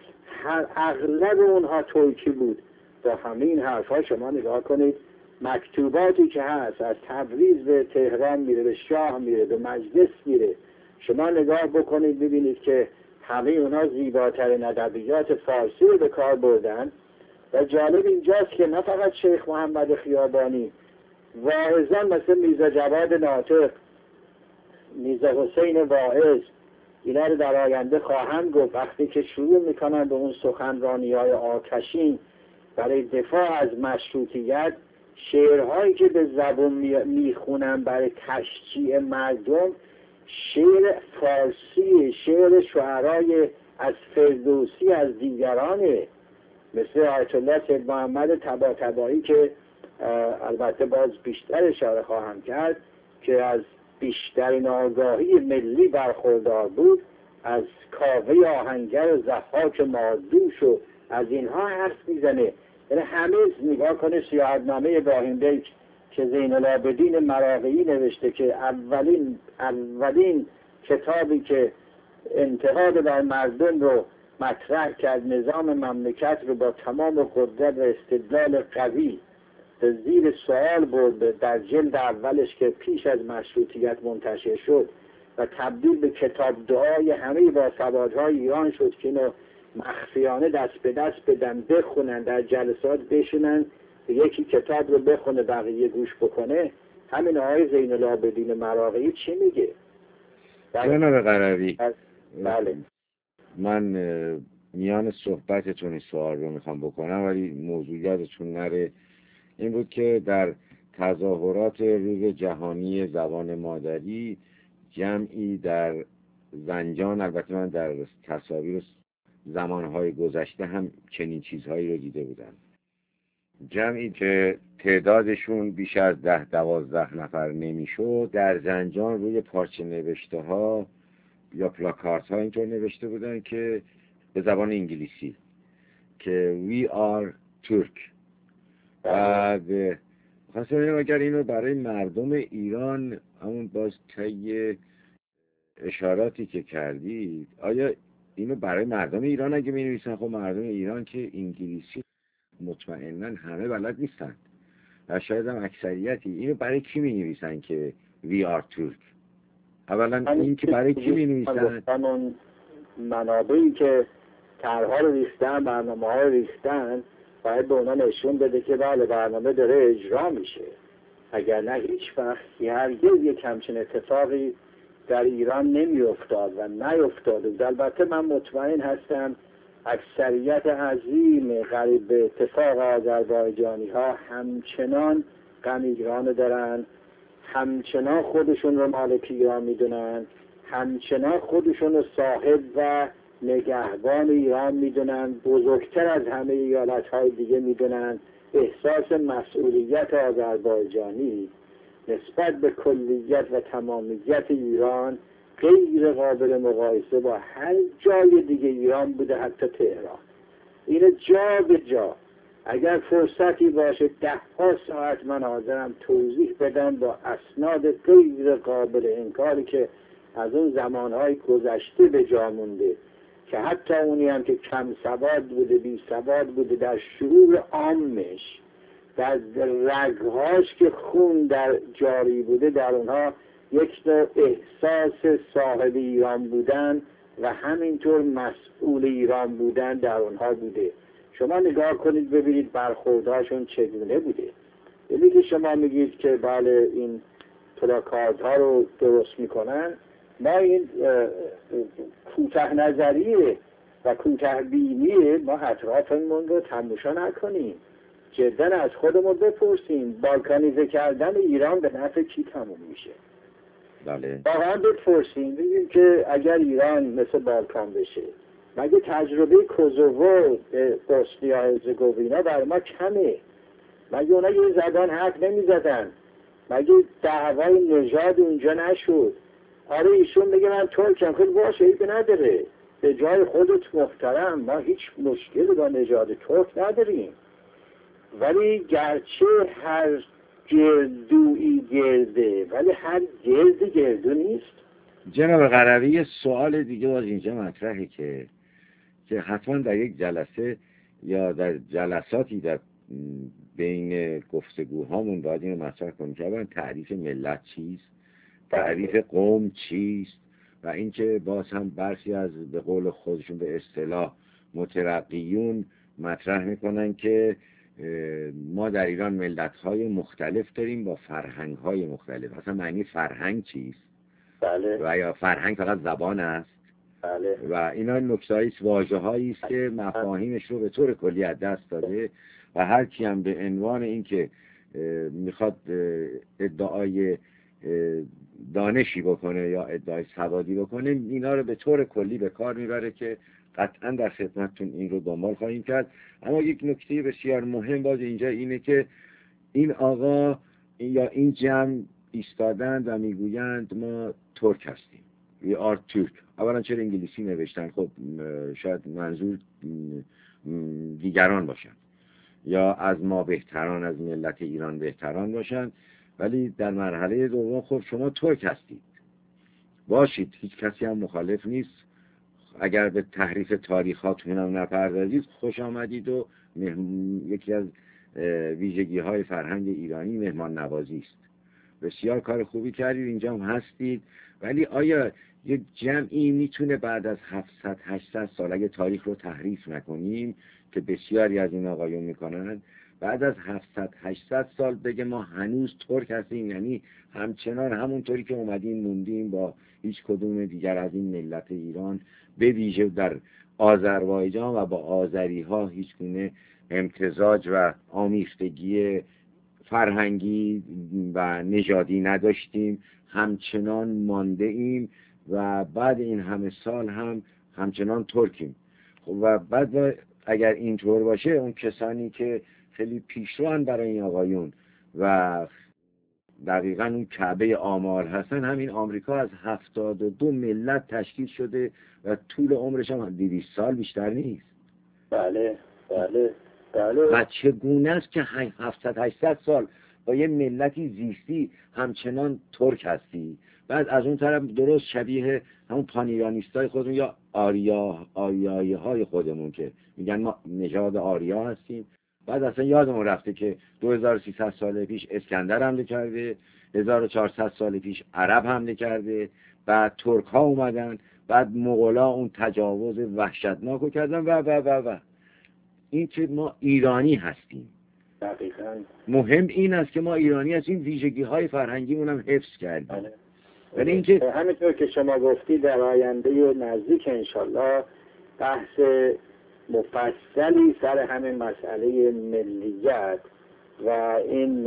اغلب اونها ترکی بود. با همه این حرفا شما نگاه کنید مکتوباتی که هست از تبریز به تهران میره، به شاه میره، به مجلس میره، شما نگاه بکنید ببینید که همه اونها زیباترین ادبیات فارسی رو به کار بردن. و جالب اینجاست که نه فقط شیخ محمد خیابانی، واعظان مثل میرزا جواد ناطق، میرزا حسین واعظ، اینا رو در آینده خواهند گفت، وقتی که شروع میکنن به اون سخنرانی‌های آتشین برای دفاع از مشروطیت، شعرهایی که به زبون میخونن برای تشجیع مردم شعر فارسی، شعر شعرای از فردوسی، از دیگرانه، مثل آیت الله سید محمد طباطبایی که البته باز بیشتر اشاره خواهم کرد که از بیشترین آگاهی ملی برخوردار بود، از کاوه آهنگر و ضحاک مادوش و از اینها حرف میزنه. یعنی همه نگاه کنه سیاحتنامه ابراهیم بیک که زین العابدین مراغه‌ای نوشته که اولین اولین کتابی که انتقاد بر مردم رو مطرح کرد، نظام مملکت رو با تمام قدرت و استدلال قوی به زیر سوال برد در جلد اولش که پیش از مشروطیت منتشر شد و تبدیل به کتاب دعای همه باسوادهای ایران شد که اینو مخفیانه دست به دست بدن، بخونن، در جلسات بشونن، یکی کتاب رو بخونه بقیه گوش بکنه. همین آقای زین العابدین مراغه‌ای چی میگه؟ جناب قروی، بله، من میان صحبتتون این سوال رو میخوام بکنم ولی موضوعیتتون نره. این بود که در تظاهرات روز جهانی زبان مادری جمعی در زنجان، البته من در تصاویر زمانهای گذشته هم چنین چیزهایی رو دیده بودم، جمعی که تعدادشون بیش از ده دوازده نفر نمیشد، در زنجان روی پارچه نوشته ها یا پلاکارت ها اینطور نوشته بودن که به زبان انگلیسی که We are Turk. بعد خواستم ببینم اگر اینو برای مردم ایران، همون باز طی اشاراتی که کردید، آیا اینو برای مردم ایران اگه می نویسن، خب مردم ایران که انگلیسی مطمئناً همه بلد نیستن و شاید هم اکثریتی، اینو برای کی می نویسن که We are Turk؟ اولا این که برای کی می نویسن؟ اون منابعی که طرح‌ها رو ریختن، برنامه ها رو ریختن، باید به اونا نشون بده که بله برنامه داره اجرا میشه. اگر نه هیچ وقت هرگز یک همچین اتفاقی در ایران نمی افتاد و نیفتاد. البته من مطمئن هستم اکثریت عظیم قریب به اتفاق آذربایجانی ها همچنان غم ایران دارن، همچنان خودشون رو مالک ایران میدونن، همچنان خودشون رو صاحب و نگهبان ایران میدونن، بزرگتر از همه ایالت های دیگه میدونن. احساس مسئولیت آذربایجانی نسبت به کلیت و تمامیت ایران غیر قابل مقایسه با هر جای دیگه ایران بوده، حتی تهران. اینه جا به جا اگر فرصتی باشه ده ها ساعت من حاضرم توضیح بدم با اسناد غیر قابل انکاری که از اون زمانهای گذشته به جا مونده، که حتی اونی هم که کم سواد بوده، بی سواد بوده، در شعور عامش، در رگهاش که خون در جاری بوده، در اونها یک نوع احساس صاحب ایران بودن و همینطور مسئول ایران بودن در اونها بوده. شما نگاه کنید ببینید برخوردهاشون چگونه بوده. یعنی که شما میگید که بله این پلاکاردها رو درست میکنن، ما این کوتاه نظریه و کوتاه بینیه ما اطرافمون رو تماشا نکنیم، جدا از خودمون بپرسیم بالکانیزه کردن ایران به نفع کی تموم میشه؟ بله. واقعا بپرسیم ببینیم که اگر ایران مثل بالکان بشه، مگه تجربه کوزوو به بوسنیا هرزگوینا بر ما کمه؟ مگه اونا یه زبان حرف نمیزدن؟ مگه دعوای نژاد اونجا نشد؟ آره ایشون میگه من ترکم، خیلی باشه عیبی نداره، به جای خودت محترم، ما هیچ مشکلی با نژاد ترک نداریم، ولی گرچه هر گردویی گرده ولی هر گردی گردو نیست. جناب قروی سوال دیگه باز اینجا مطرحه که که حتما در یک جلسه یا در جلساتی در بین گفتگوهامون باید اینو مطرح کنیم که اولا تعریف ملت چیست، تعریف قوم چیست، و اینکه باز هم برخی از به قول خودشون به اصطلاح مترقیون مطرح میکنن که ما در ایران ملت‌های مختلف داریم با فرهنگ‌های مختلف. اصلا معنی فرهنگ چیست؟ بله. و یا فرهنگ فقط زبان است؟ بله. و اینا نکته‌ای است، واژه‌هایی است که مفاهیمش رو به طور کلی از دست داده و هر کی هم به عنوان اینکه میخواد ادعای دانشی بکنه یا ادعای سوادی بکنه، اینا رو به طور کلی به کار میبره که قطعا در خدمتتون این رو دنبال خواهیم کرد. اما یک نکته بسیار مهم باز اینجا اینه که این آقا یا این جمع ایستادند و میگویند ما ترک هستیم، we are Turk. اولا چرا انگلیسی نوشتن؟ خب شاید منظور دیگران باشن یا از ما بهتران، از ملت ایران بهتران باشن، ولی در مرحله دوم خب شما ترک هستید، باشید، هیچ کسی هم مخالف نیست. اگر به تحریف تاریخاتون هم نپردازید خوش آمدید و یکی از ویژگی های فرهنگ ایرانی مهمان نوازی است. بسیار کار خوبی کردید، اینجا هم هستید. ولی آیا یک جمعی میتونه بعد از هفتصد هشتصد سال، اگه تاریخ رو تحریف نکنیم که بسیاری از این آقایون میکنن، بعد از هفتصد هشتصد سال بگه ما هنوز ترک هستیم؟ یعنی همچنان همونطوری که اومدیم موندیم با هیچ کدوم دیگر از این ملت ایران، به ویژه در آذربایجان و با آذری ها هیچ گونه امتزاج و آمیختگی فرهنگی و نژادی نداشتیم، همچنان مانده ایم و بعد این همه سال هم همچنان ترکیم. و بعد اگر اینطور باشه، اون کسانی که خیلی پیشروان برای این آقایون و دقیقاً اون کعبه آمار هستن، همین آمریکا از هفتاد و دو ملت تشکیل شده و طول عمرش هم دویست سال بیشتر نیست. بله بله بله. و چگونه است که هفتصد هشتصد سال با یه ملتی زیستی همچنان ترک هستی؟ بعد از اون طرف درست شبیه همون پانیرانیستای خودمون یا آریا آریایی های خودمون که میگن ما نژاد آریا هستیم. بعد اصلا یادمون رفته که دو هزار و سیصد سال پیش اسکندر حمله کرده، هزار و چهارصد سال پیش عرب حمله کرده، بعد ترک ها اومدن، بعد مغولا اون تجاوز وحشتناک رو کردن و و و و این که ما ایرانی هستیم. دقیقاً مهم این است که ما ایرانی هستیم، ویژگی های فرهنگیمون هم حفظ کردیم. ولی اینکه همینطور که شما گفتی در آینده نزدیک انشالله بحث مفصلی سر همین مسئله ملیت و این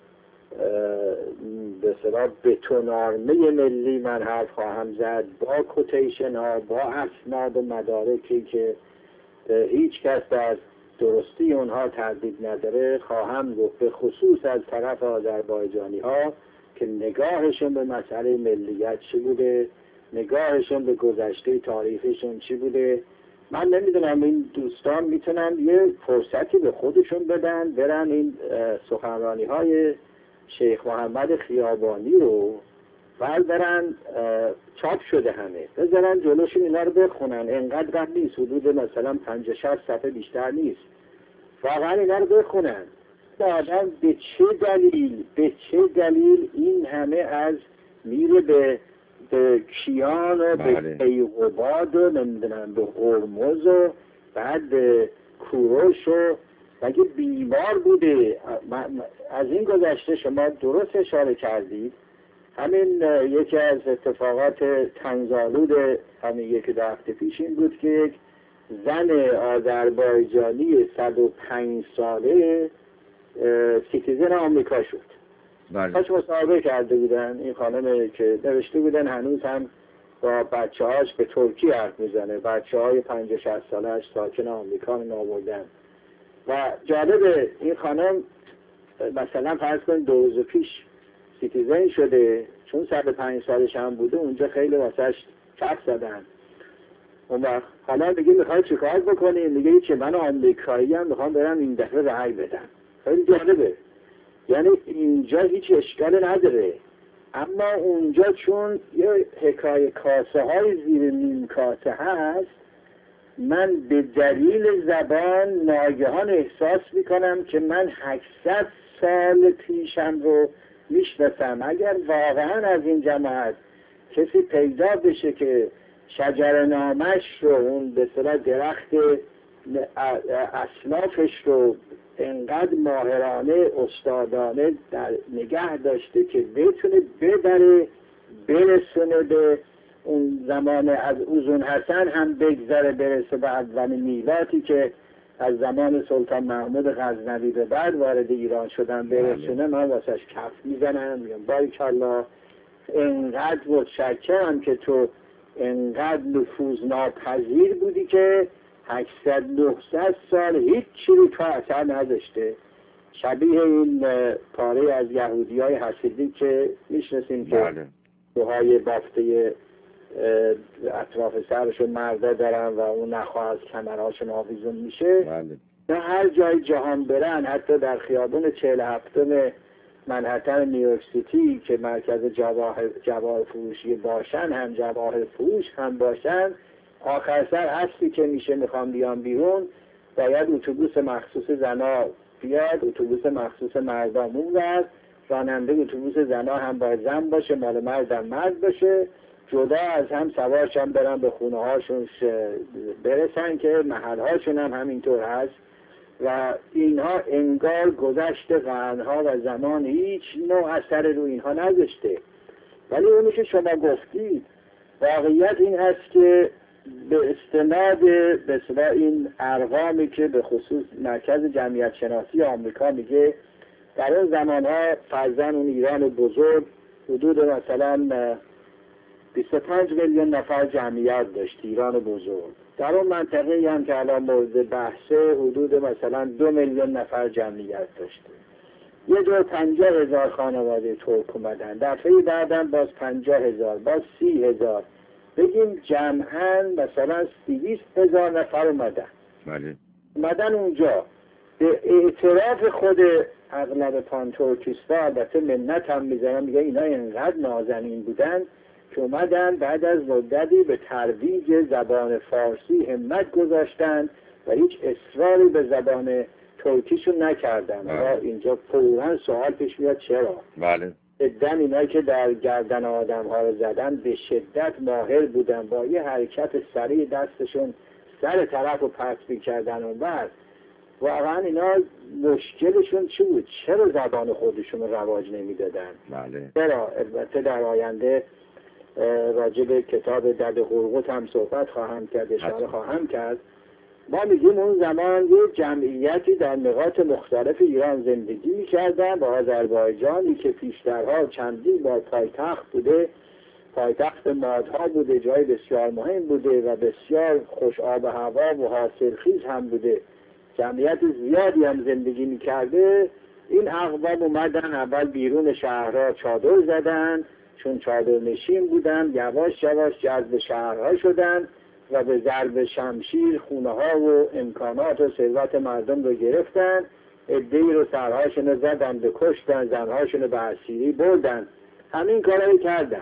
به اصطلاح بتونارمه ملی من حرف خواهم زد، با کوتیشن ها، با اسناد و مدارکی که هیچ کس در درستی اونها تردید نداره خواهم گفت، به خصوص از طرف آذربایجانی ها که نگاهشون به مسئله ملیت چی بوده، نگاهشون به گذشته تاریخیشون چی بوده. من نمیدونم این دوستان میتونن یه فرصتی به خودشون بدن، برن این سخنرانی های شیخ محمد خیابانی رو بردارن، چاپ شده همه، بذارن جلوشون اینا رو بخونن. انقدر هم نیست، حدود مثلا پنجاه شصت صفحه بیشتر نیست، واقعا اینا رو بخونن. آدم به چه دلیل به چه دلیل این همه از میره به به کیان و بله. به کیقوباد و نمیدونم به هرمز و بعد به کوروش و مگه بیمار بوده. از این گذشته شما درست اشاره کردید. همین یکی از اتفاقات طنزآلود همین یک دو هفته پیش این بود که یک زن آذربایجانی صد و پنج ساله سیتیزن آمریکا شد. بله. کاش مصاحبه کرده بودن این خانم که نوشته بودن هنوز هم با بچه هاش به ترکی حرف میزنه، بچه های پنج و شصت سالش ساکن آمریکا نابردن. و جالب این خانم مثلا فرض کنید دو روز پیش سیتیزن شده، چون صد و پنج سالش هم بوده اونجا خیلی واسهش کف زدن. اون وقت حالا دیگه میخواد چیکار بکنیم؟ میگه که من آمریکایی هم میخوام برم این دفعه رأی بدم. خیلی جالبه. یعنی اینجا هیچ اشکال نداره، اما اونجا چون یه حکای کاسه های زیر نیم کاسه هست، من به دلیل زبان ناگهان احساس میکنم که من هشتصد سال پیشم رو میشناسم. اگر واقعا از این جماعت کسی پیدا بشه که شجر نامش رو، اون به اصطلاح درخت اسلافش رو انقدر ماهرانه استادانه در نگه داشته که بتونه ببره برسونه به اون زمان از اوزون حسن هم بگذره برسه به اولین میلاتی که از زمان سلطان محمود غزنوی به بعد وارد ایران شدن برسونه، من واسهش کف میزنم میگم باریکالله، انقدر متشکرم که تو انقدر نفوذناپذیر بودی که هشتصد نهصد سال هیچ چیزی تو اثر نداشته. شبیه این پاره از یهودی های حسیدی که میشناسیم که دوهای بافته اطراف سرشون مردا دارن و اون نخواه از کمرهاشون آویزون میشه. بله. نه هر جای جهان برن، حتی در خیابون چهل هفتم منحتن نیویورک سیتی که مرکز جواهر جواهر فروشی باشن، هم جواهر فروش هم باشن، آخر سر هستی که میشه میخوام بیان بیرون باید اتوبوس مخصوص زنا بیاد، اتوبوس مخصوص مردان اونور، راننده اتوبوس زنا هم باید زن باشه، مال مردم مرد باشه، جدا از هم سوارشان برن به خونه هاشون برسن که محل هاشون هم همینطور هست. و اینها انگار گذشت قرنها و زمان هیچ نوع اثر رو اینها نذاشته. ولی اونی که شما گفتید واقعیت این هست که به استناد به اصطلاح این ارقامی که به خصوص مرکز جمعیت شناسی آمریکا میگه در اون زمانها فرضاً اون ایران بزرگ حدود مثلا بیست و پنج میلیون نفر جمعیت داشت، ایران بزرگ. در اون منطقه هم که الان مورد بحثه حدود مثلا دو میلیون نفر جمعیت داشته. یه دور پنجاه هزار خانواده ترک اومدن، دفعه بعدم باز پنجاه هزار، باز سی هزار، بگیم جمعاً مثلا دویست هزار نفر اومدن. بله. اومدن اونجا به اعتراف خود اغلب پان ترکیستا، البته منت هم میزنن، میگه اینا اینقدر نازنین بودن که اومدن بعد از مدتی به ترویج زبان فارسی همت گذاشتن و هیچ اصراری به زبان ترکیشون نکردن. و اینجا فوراً سوال پیش میاد چرا؟ بله. ادن اینایی که در گردن آدم ها رو زدن به شدت ماهر بودن، با یه حرکت سریع دستشون سر طرف رو پرت میکردن. اون بعد واقعا اینا مشکلشون چی بود؟ چرا زبان خودشون رو رواج نمیدادن؟ بله. چرا؟ البته در آینده راجع به کتاب دد قرقوت هم صحبت خواهم کرد، اشاره خواهم کرد. ما میگیم اون زمان یه جمعیتی در نقاط مختلف ایران زندگی میکردن، با آذربایجانی که پیشترها چندین بار پایتخت بوده، پایتخت مادها بوده، جای بسیار مهم بوده و بسیار خوش آب و هوا و حاصلخیز هم بوده، جمعیت زیادی هم زندگی میکرده. این اقوام اومدن اول بیرون شهرها چادر زدن، چون چادر نشین بودن یواش یواش جذب شهرها شدن و به ضرب شمشیر خونه ها و امکانات و ثروت مردم رو گرفتن، عده‌ای رو سرهاشون رو زدن به کشتن، زنهاشون رو به اسیری بردن، همین کارایی کردن.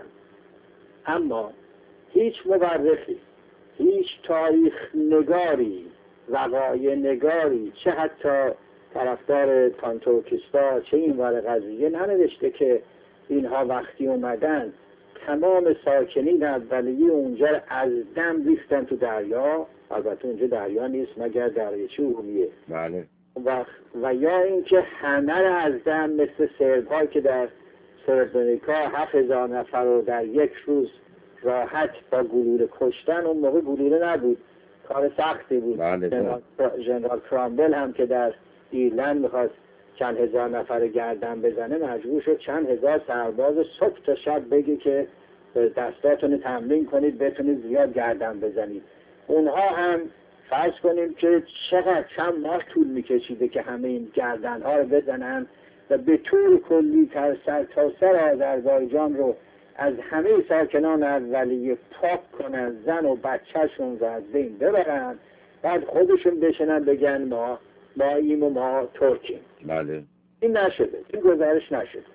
اما هیچ مورخی، هیچ تاریخ نگاری، وقایع نگاری، چه حتی طرفدار پانتورکیستا چه این ور قضیه ننوشته که اینها وقتی اومدن تمام ساکنین اولیه اونجا از دم ریختن تو دریا. البته اونجا دریا نیست مگر دریاچه ارومیه. بله. و, و یا اینکه همه را از دم مثل سرب‌ها که در سربرونیکا هفت هزار نفر رو در یک روز راحت با گلوله کشتن. اون موقع گلوله نبود، کار سختی بود. بله. ژنرال کرامبل هم که در ایرلند میخواست چند هزار نفر گردن بزنه مجبور شد چند هزار سرباز صبح تا شب بگه که دستاتون تمرین کنید بتونید زیاد گردن بزنید. اونها هم فرض کنیم که چقدر چند ماه طول میکشیده که همه این گردن ها رو بزنن و به طور کلی تر سر تا سر آذربایجان رو از همه ساکنان اولیه پاک کنن، زن و بچهشون رو از بین ببرن، بعد خودشون بشنن بگن ما ما ایم و ما ترکیم. بله. این نشده، این گزارش نشده.